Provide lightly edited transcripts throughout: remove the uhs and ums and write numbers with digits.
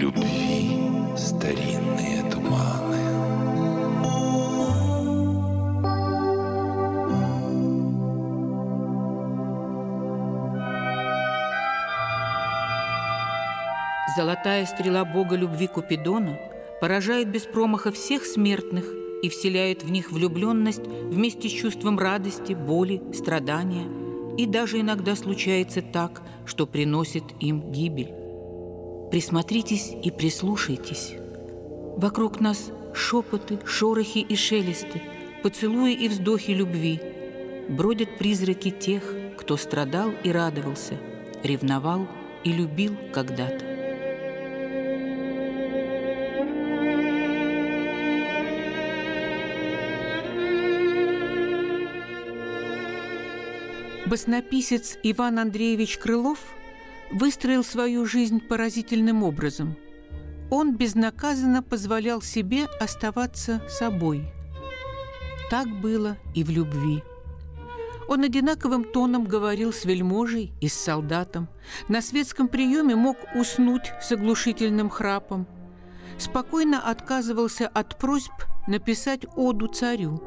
любви старинные туманы. Золотая стрела бога любви Купидона поражает без промаха всех смертных и вселяет в них влюбленность вместе с чувством радости, боли, страдания, и даже иногда случается так, что приносит им гибель. Присмотритесь и прислушайтесь. Вокруг нас шепоты, шорохи и шелесты, поцелуи и вздохи любви. Бродят призраки тех, кто страдал и радовался, ревновал и любил когда-то. Баснописец Иван Андреевич Крылов выстроил свою жизнь поразительным образом. Он безнаказанно позволял себе оставаться собой. Так было и в любви. Он одинаковым тоном говорил с вельможей и с солдатом, на светском приеме мог уснуть с оглушительным храпом, спокойно отказывался от просьб написать оду царю.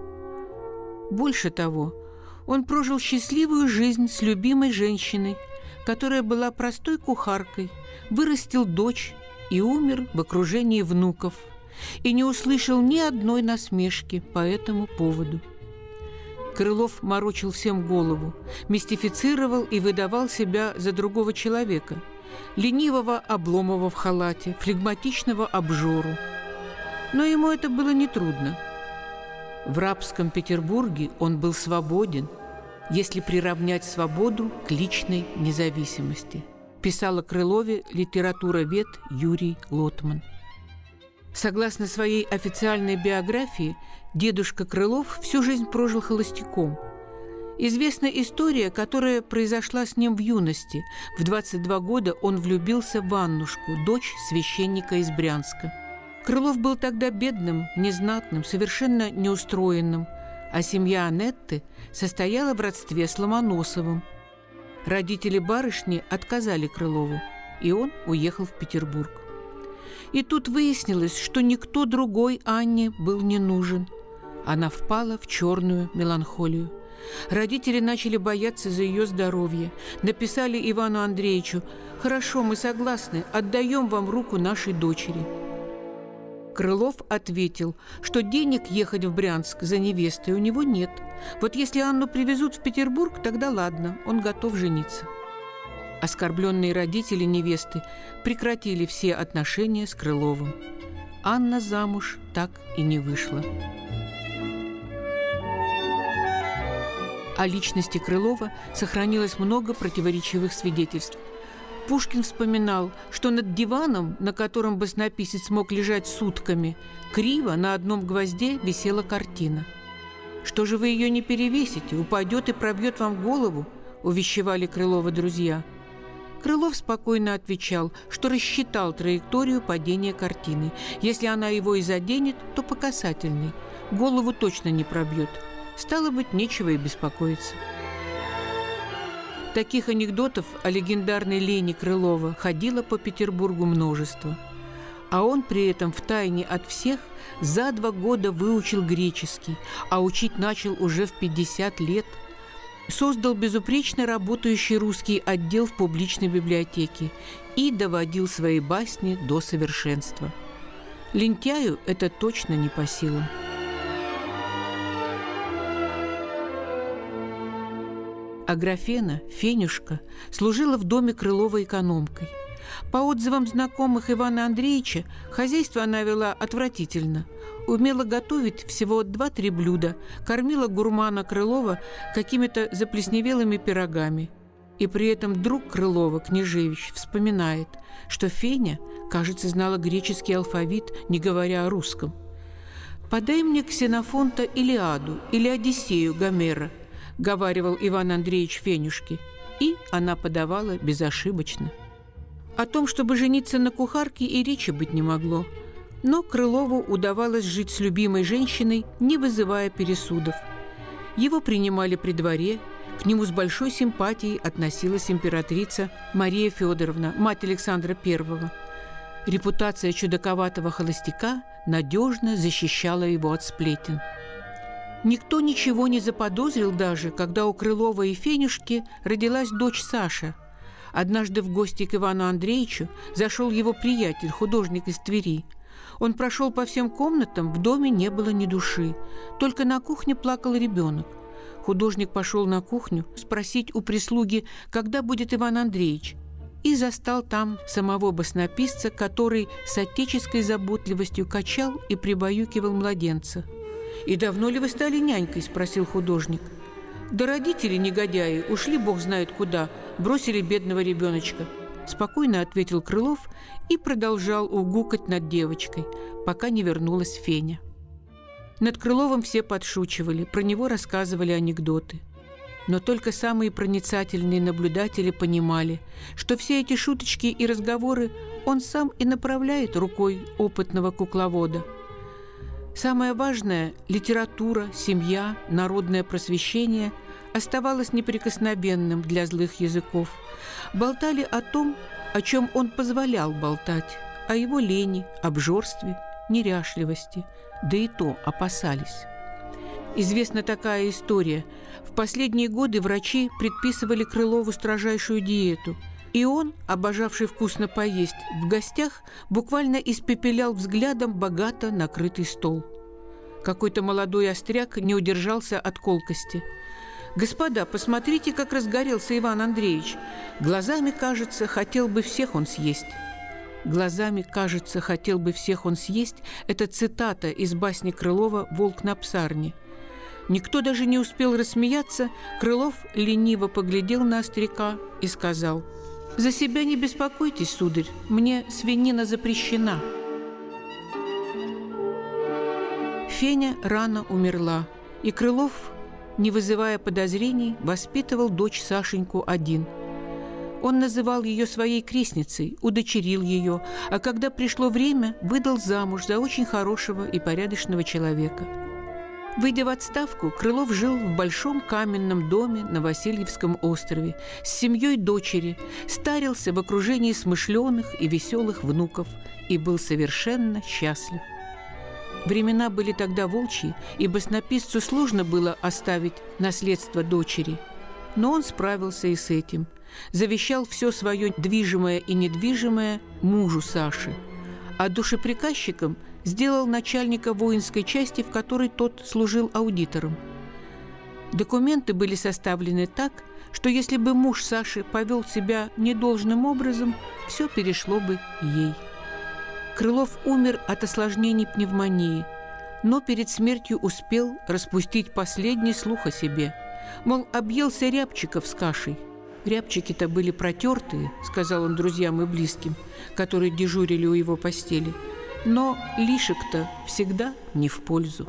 Больше того, он прожил счастливую жизнь с любимой женщиной, которая была простой кухаркой, вырастил дочь и умер в окружении внуков, и не услышал ни одной насмешки по этому поводу. Крылов морочил всем голову, мистифицировал и выдавал себя за другого человека, ленивого Обломова в халате, флегматичного обжору. Но ему это было нетрудно. В рабском Петербурге он был свободен, если приравнять свободу к личной независимости, писал о Крылове литературовед Юрий Лотман. Согласно своей официальной биографии, дедушка Крылов всю жизнь прожил холостяком. Известна история, которая произошла с ним в юности. В 22 года он влюбился в Аннушку, дочь священника из Брянска. Крылов был тогда бедным, незнатным, совершенно неустроенным, а семья Анетты состояла в родстве с Ломоносовым. Родители барышни отказали Крылову, и он уехал в Петербург. И тут выяснилось, что никто другой Анне был не нужен. Она впала в черную меланхолию. Родители начали бояться за ее здоровье. Написали Ивану Андреевичу: «Хорошо, мы согласны, отдаем вам руку нашей дочери». Крылов ответил, что денег ехать в Брянск за невестой у него нет. Вот если Анну привезут в Петербург, тогда ладно, он готов жениться. Оскорбленные родители невесты прекратили все отношения с Крыловым. Анна замуж так и не вышла. О личности Крылова сохранилось много противоречивых свидетельств. Пушкин вспоминал, что над диваном, на котором баснописец мог лежать сутками, криво на одном гвозде висела картина. «Что же вы ее не перевесите? Упадет и пробьет вам голову», – увещевали Крылова друзья. Крылов спокойно отвечал, что рассчитал траекторию падения картины. Если она его и заденет, то по касательной. Голову точно не пробьет. Стало быть, нечего и беспокоиться. Таких анекдотов о легендарной лени Крылова ходило по Петербургу множество. А он при этом втайне от всех за 2 года выучил греческий, а учить начал уже в 50 лет. Создал безупречно работающий русский отдел в публичной библиотеке и доводил свои басни до совершенства. Лентяю это точно не по силам. Аграфена, Фенюшка, служила в доме Крылова экономкой. По отзывам знакомых Ивана Андреевича, хозяйство она вела отвратительно. Умела готовить всего 2-3 блюда, кормила гурмана Крылова какими-то заплесневелыми пирогами. И при этом друг Крылова, Княжевич, вспоминает, что Феня, кажется, знала греческий алфавит, не говоря о русском. «Подай мне Ксенофонта Илиаду или Одиссею Гомера», – говаривал Иван Андреевич Фенюшке, и она подавала безошибочно. О том, чтобы жениться на кухарке, и речи быть не могло. Но Крылову удавалось жить с любимой женщиной, не вызывая пересудов. Его принимали при дворе, к нему с большой симпатией относилась императрица Мария Федоровна, мать Александра I. Репутация чудаковатого холостяка надежно защищала его от сплетен. Никто ничего не заподозрил даже, когда у Крылова и Фенюшки родилась дочь Саша. Однажды в гости к Ивану Андреевичу зашел его приятель, художник из Твери. Он прошел по всем комнатам, в доме не было ни души. Только на кухне плакал ребенок. Художник пошел на кухню спросить у прислуги, когда будет Иван Андреевич, и застал там самого баснописца, который с отеческой заботливостью качал и прибаюкивал младенца. «И давно ли вы стали нянькой?» – спросил художник. «Да родители, негодяи, ушли бог знает куда, бросили бедного ребеночка», – спокойно ответил Крылов и продолжал угукать над девочкой, пока не вернулась Феня. Над Крыловым все подшучивали, про него рассказывали анекдоты. Но только самые проницательные наблюдатели понимали, что все эти шуточки и разговоры он сам и направляет рукой опытного кукловода. Самое важное – литература, семья, народное просвещение – оставалось неприкосновенным для злых языков. Болтали о том, о чем он позволял болтать, о его лени, обжорстве, неряшливости, да и то опасались. Известна такая история. В последние годы врачи предписывали Крылову строжайшую диету, и он, обожавший вкусно поесть, в гостях буквально испепелял взглядом богато накрытый стол. Какой-то молодой остряк не удержался от колкости. «Господа, посмотрите, как разгорелся Иван Андреевич. Глазами, кажется, хотел бы всех он съесть». «Глазами, кажется, хотел бы всех он съесть» – это цитата из басни Крылова «Волк на псарне». Никто даже не успел рассмеяться, Крылов лениво поглядел на остряка и сказал: «За себя не беспокойтесь, сударь, мне свинина запрещена». Феня рано умерла, и Крылов, не вызывая подозрений, воспитывал дочь Сашеньку один. Он называл ее своей крестницей, удочерил ее, а когда пришло время, выдал замуж за очень хорошего и порядочного человека. Выйдя в отставку, Крылов жил в большом каменном доме на Васильевском острове с семьей дочери, старился в окружении смышленых и веселых внуков и был совершенно счастлив. Времена были тогда волчьи, и баснописцу сложно было оставить наследство дочери. Но он справился и с этим. Завещал все свое движимое и недвижимое мужу Саши, а душеприказчиком сделал начальника воинской части, в которой тот служил аудитором. Документы были составлены так, что если бы муж Саши повел себя недолжным образом, все перешло бы ей. Крылов умер от осложнений пневмонии, но перед смертью успел распустить последний слух о себе. Мол, объелся рябчиков с кашей. «Рябчики-то были протертые», — сказал он друзьям и близким, которые дежурили у его постели. Но лишек-то всегда не в пользу.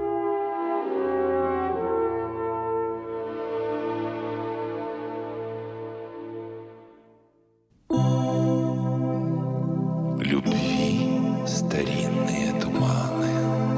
Любви старинные туманы.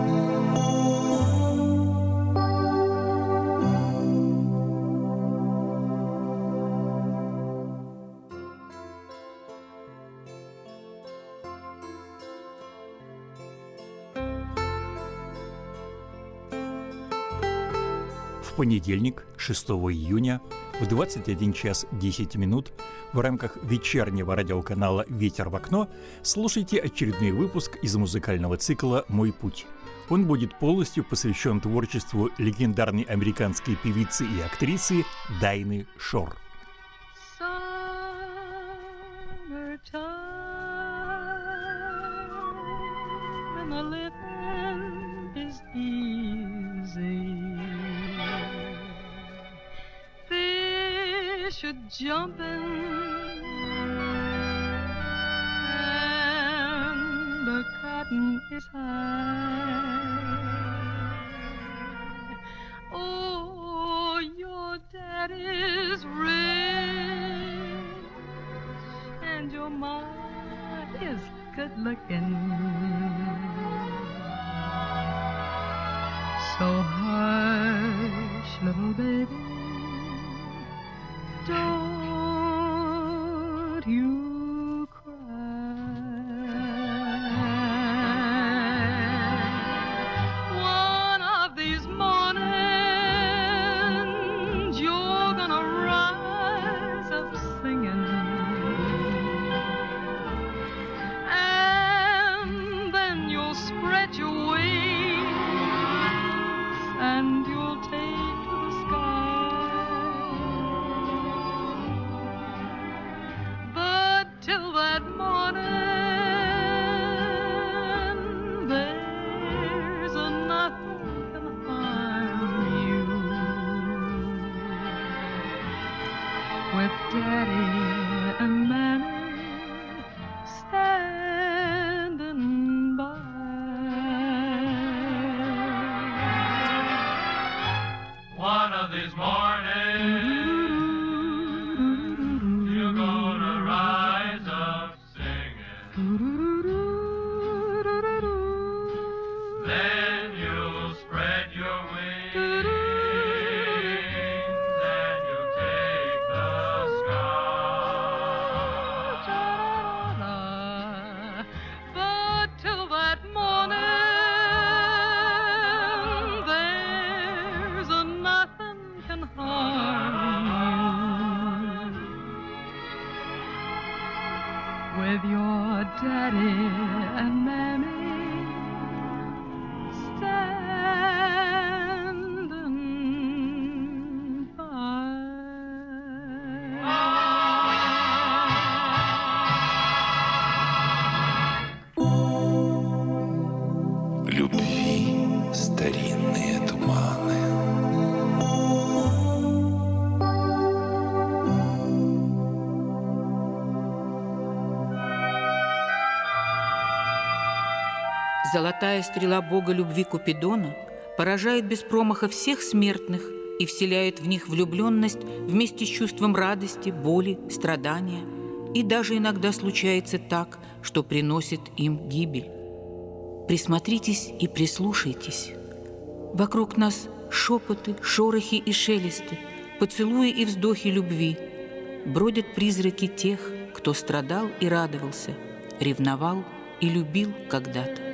В понедельник, 6 июня, в 21 час 10 минут в рамках вечернего радиоканала «Ветер в окно» слушайте очередной выпуск из музыкального цикла «Мой путь». Он будет полностью посвящен творчеству легендарной американской певицы и актрисы Дайны Шор. Jumping and the cotton is high. Oh, your daddy's rich and your ma is good looking. So hush, little baby, don't you cry. that morning, there's nothing can harm you. With Daddy and Mammy standing by. One of these mornings, you're gonna rise up singing. Then you'll spread your wings and you'll take the sky. But till that morning, there's nothing can harm you. With your daddy and mammy standing by. Любви старинные туманы. Золотая стрела бога любви Купидона поражает без промаха всех смертных и вселяет в них влюбленность вместе с чувством радости, боли, страдания. И даже иногда случается так, что приносит им гибель. Присмотритесь и прислушайтесь. Вокруг нас шепоты, шорохи и шелесты, поцелуи и вздохи любви. Бродят призраки тех, кто страдал и радовался, ревновал и любил когда-то.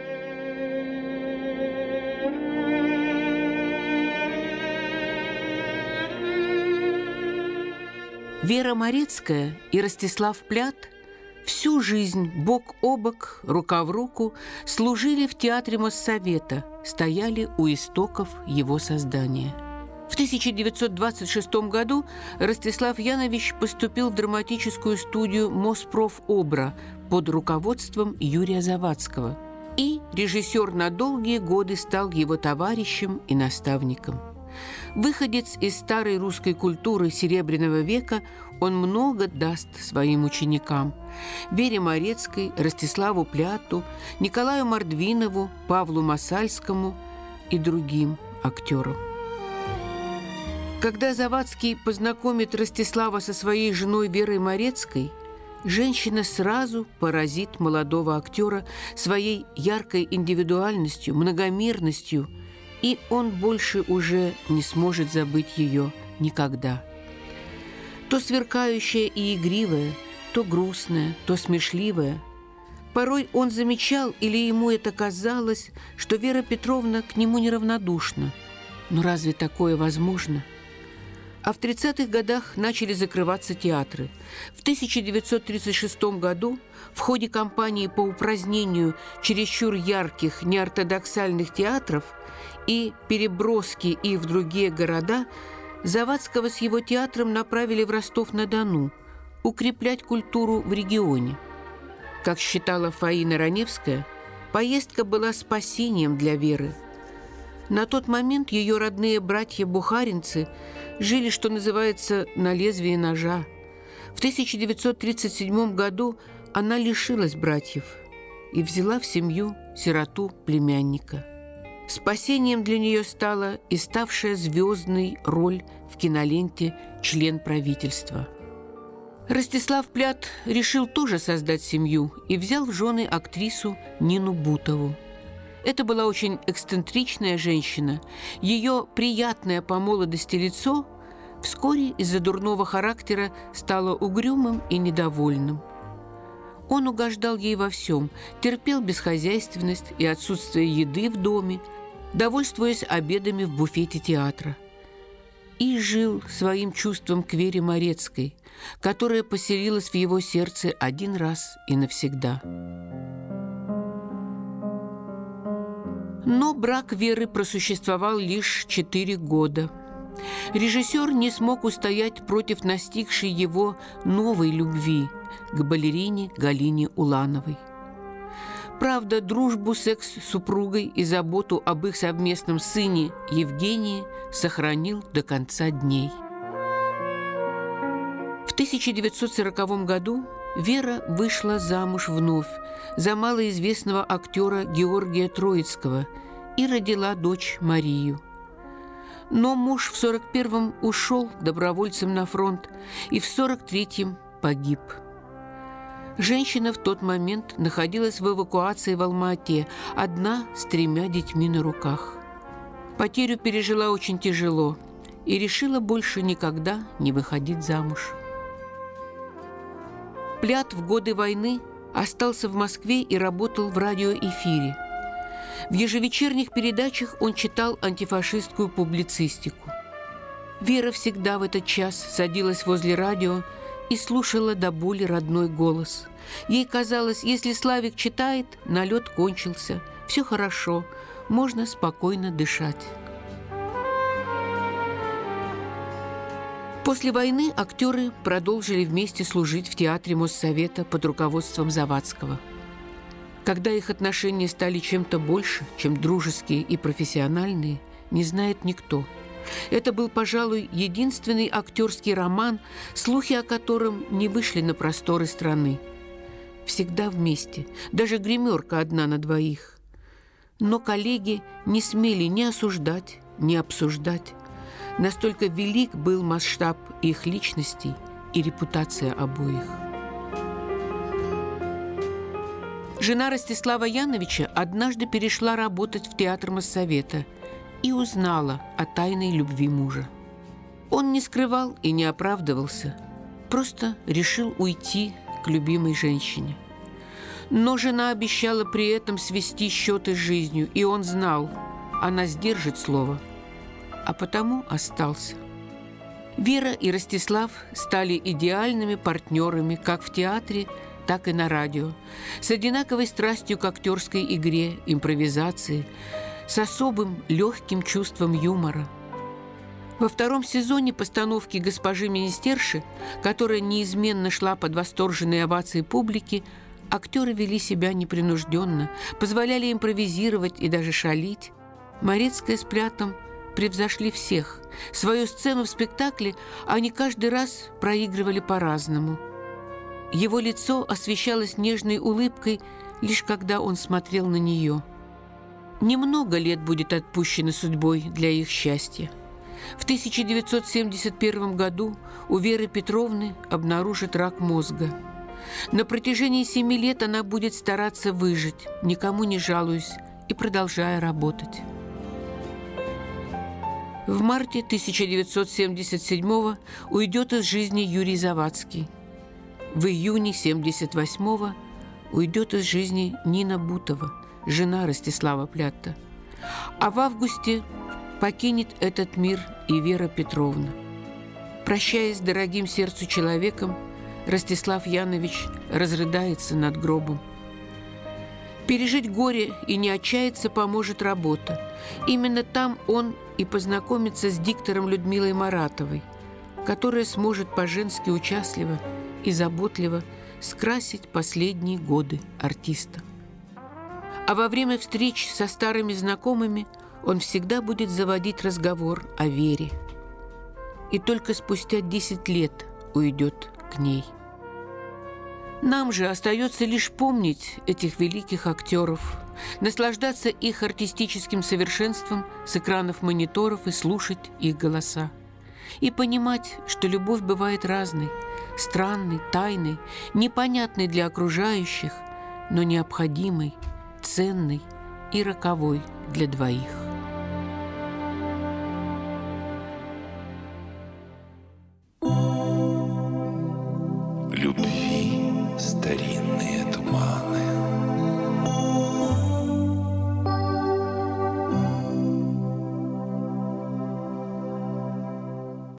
Вера Морецкая и Ростислав Плят всю жизнь бок о бок, рука в руку служили в театре Моссовета, стояли у истоков его создания. В 1926 году Ростислав Янович поступил в драматическую студию Моспрофобра под руководством Юрия Завадского, и режиссер на долгие годы стал его товарищем и наставником. Выходец из старой русской культуры Серебряного века, он много даст своим ученикам – Вере Морецкой, Ростиславу Пляту, Николаю Мордвинову, Павлу Масальскому и другим актерам. Когда Завадский познакомит Ростислава со своей женой Верой Морецкой, женщина сразу поразит молодого актера своей яркой индивидуальностью, многомерностью, и он больше уже не сможет забыть ее никогда. То сверкающая и игривая, то грустная, то смешливая. Порой он замечал, или ему это казалось, что Вера Петровна к нему неравнодушна. Но разве такое возможно? А в 30-х годах начали закрываться театры. В 1936 году в ходе кампании по упразднению чересчур ярких неортодоксальных театров и переброски их в другие города Завадского с его театром направили в Ростов-на-Дону укреплять культуру в регионе. Как считала Фаина Раневская, поездка была спасением для Веры. На тот момент ее родные братья-бухаринцы жили, что называется, на лезвии ножа. В 1937 году она лишилась братьев и взяла в семью сироту племянника. Спасением для нее стала и ставшая звездной роль в киноленте «Член правительства». Ростислав Плят решил тоже создать семью и взял в жены актрису Нину Бутову. Это была очень эксцентричная женщина. Ее приятное по молодости лицо вскоре из-за дурного характера стало угрюмым и недовольным. Он угождал ей во всем, терпел бесхозяйственность и отсутствие еды в доме, довольствуясь обедами в буфете театра. И жил своим чувством к Вере Морецкой, которая поселилась в его сердце один раз и навсегда. Но брак Веры просуществовал лишь 4 года. Режиссер не смог устоять против настигшей его новой любви, к балерине Галине Улановой. Правда, дружбу с экс-супругой и заботу об их совместном сыне Евгении сохранил до конца дней. В 1940 году Вера вышла замуж вновь за малоизвестного актера Георгия Троицкого и родила дочь Марию. Но муж в 1941-м ушел добровольцем на фронт и в 1943-м погиб. Женщина в тот момент находилась в эвакуации в Алма-Ате, одна с 3 детьми на руках. Потерю пережила очень тяжело и решила больше никогда не выходить замуж. Плят в годы войны остался в Москве и работал в радиоэфире. В ежевечерних передачах он читал антифашистскую публицистику. Вера всегда в этот час садилась возле радио и слушала до боли родной голос. Ей казалось, если Славик читает, налет кончился, все хорошо, можно спокойно дышать. После войны актеры продолжили вместе служить в театре Моссовета под руководством Завадского. Когда их отношения стали чем-то больше, чем дружеские и профессиональные, не знает никто. Это был, пожалуй, единственный актерский роман, слухи о котором не вышли на просторы страны. Всегда вместе, даже гримерка одна на двоих. Но коллеги не смели ни осуждать, ни обсуждать. Настолько велик был масштаб их личностей и репутация обоих. Жена Ростислава Яновича однажды перешла работать в театр Моссовета и узнала о тайной любви мужа. Он не скрывал и не оправдывался, просто решил уйти к любимой женщине. Но жена обещала при этом свести счеты с жизнью, и он знал, она сдержит слово, а потому остался. Вера и Ростислав стали идеальными партнерами как в театре, так и на радио, с одинаковой страстью к актерской игре, импровизации, с особым легким чувством юмора. Во 2-м сезоне постановки «Госпожи Министерши», которая неизменно шла под восторженные овации публики, актеры вели себя непринужденно, позволяли импровизировать и даже шалить. Морецкая с Плятом превзошли всех. Свою сцену в спектакле они каждый раз проигрывали по-разному. Его лицо освещалось нежной улыбкой, лишь когда он смотрел на нее. Немного лет будет отпущено судьбой для их счастья. В 1971 году у Веры Петровны обнаружат рак мозга. На протяжении 7 лет она будет стараться выжить, никому не жалуясь и продолжая работать. В марте 1977 уйдет из жизни Юрий Завадский. В июне 1978 уйдет из жизни Нина Бутова, жена Ростислава Плята. А в августе покинет этот мир и Вера Петровна. Прощаясь с дорогим сердцу человеком, Ростислав Янович разрыдается над гробом. Пережить горе и не отчаяться поможет работа. Именно там он и познакомится с диктором Людмилой Маратовой, которая сможет по-женски участливо и заботливо скрасить последние годы артиста. А во время встреч со старыми знакомыми он всегда будет заводить разговор о Вере. И только спустя 10 лет уйдет к ней. Нам же остается лишь помнить этих великих актеров, наслаждаться их артистическим совершенством с экранов мониторов и слушать их голоса. И понимать, что любовь бывает разной, странной, тайной, непонятной для окружающих, но необходимой, ценной и роковой для двоих.